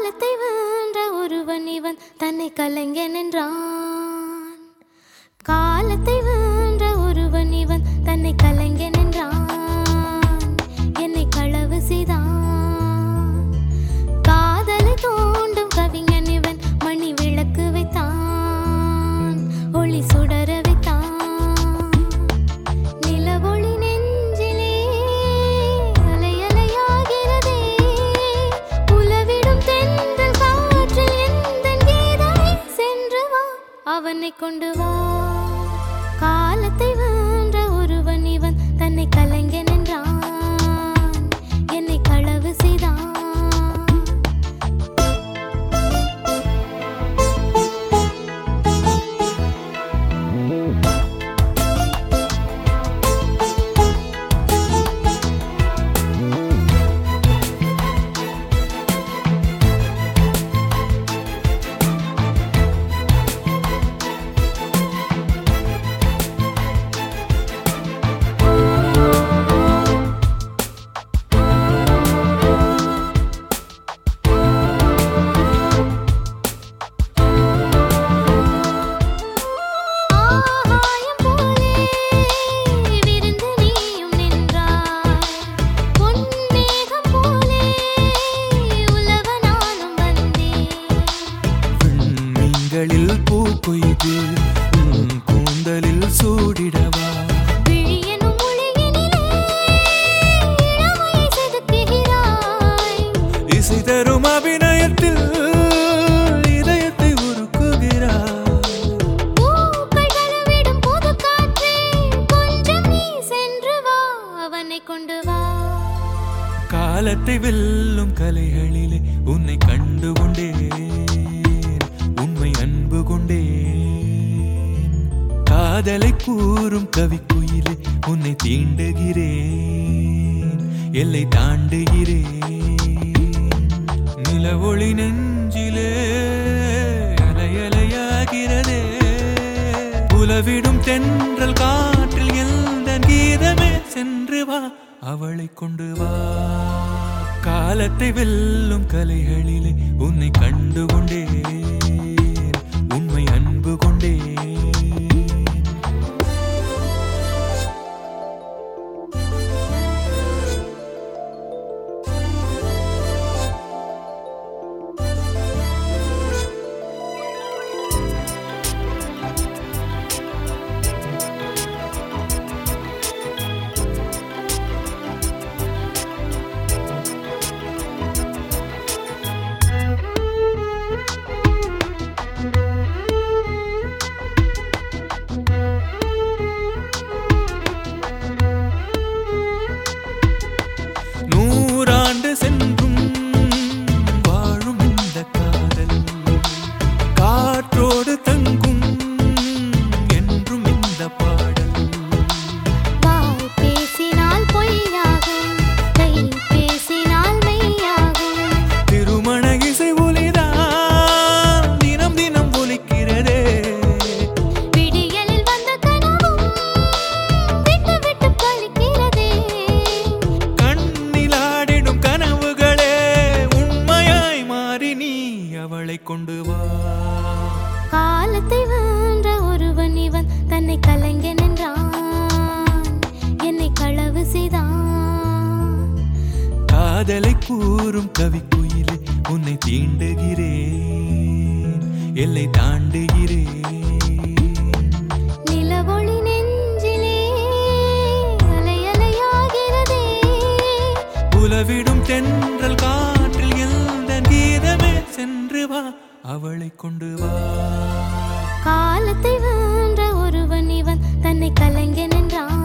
காலத்தை வென்ற ஒருவன் இவன் தன்னை கலைஞன் என்றான். காலத்தை வென்ற ஒருவன் இவன் தன்னை கலைஞன் என்றான். என்னை களவு செய்தான். காதலை தோண்டும் கவிஞன் இவன் மணி விளக்கு வைத்தான். ஒளி சுடர வைத்தான். நிலவொளி நெஞ்சிலே அலை அலையாகிறதே. உலவிடும் தென்றல் காற்றில் எந்தன் கீதமே. சென்று வா அவனை கொண்டு வா. காலத்தை வென்ற ஒருவன் இவன் தன்னை கலைஞன் என்றான். என்னை களவு செய்தான். பூ கொய்து கூந்தலில் சூடிடவா. விழியனும் மொழியினிலே இளமையை செதுக்குகிறாய். இசை தரும் அபிநயத்தில் இதயத்தை உருக்குகிறாய். பூக்கள் கழுவிடும் புது காற்றே கொஞ்சம் நீ சென்று வா அவனை கொண்டு வா. காலத்தை வெல்லும் கலைகளிலே உன்னை கண்டு கொண்டேன். உண்மை அன்பு கொண்டேன். காதலை கூறும் கவிக்குயிலே உன்னை தீண்டுகிறேன். எல்லை தாண்டுகிறேன். நிலவொளி நெஞ்சிலே அலை அலையாகிறதே. உலவிடும் தென்றல் காற்றில் எந்தன் கீதமே. சென்று வா அவளை கொண்டு வா. காலத்தை வெல்லும் கலைகளிலே உன்னை கண்டு கொண்டேன். உண்மை அன்பு கொண்டேன். நூறாண்டு சென்றும் வாழும் இந்த காதல் காற்றோடு தங்கும் என்றும் இந்த பாடல். வாய் பேசினால் பொய்யாகும், கை பேசினால் மெய்யாகும். திருமண இசை ஒலிதான் தினம் தினம் ஒலிக்கிறதே. விடியலில் வந்த கனவும் விட்டு விட்டு பழிக்கிறதே. கண்ணிலாடிடும் கனவுகளே உண்மையாய் மாறி நீ அவளை கொண்டு வா. காலத்தை வென்ற ஒருவன் இவன் தன்னை கலைஞன் என்றான். என்னை களவு செய்தான். காதலை கூறும் கவிக்குயிலே உன்னை தீண்டுகிறேன். எல்லை தாண்டுகிறேன். நிலவொளி நெஞ்சிலே அலை அலையாகிறதே. உலவிடும் தென்றல் காற்றில் எந்தன் கீதமே. சென்று வா அவளை கொண்டு வா. காலத்தை வென்ற ஒருவன் இவன் தன்னை கலைஞன் என்றான்.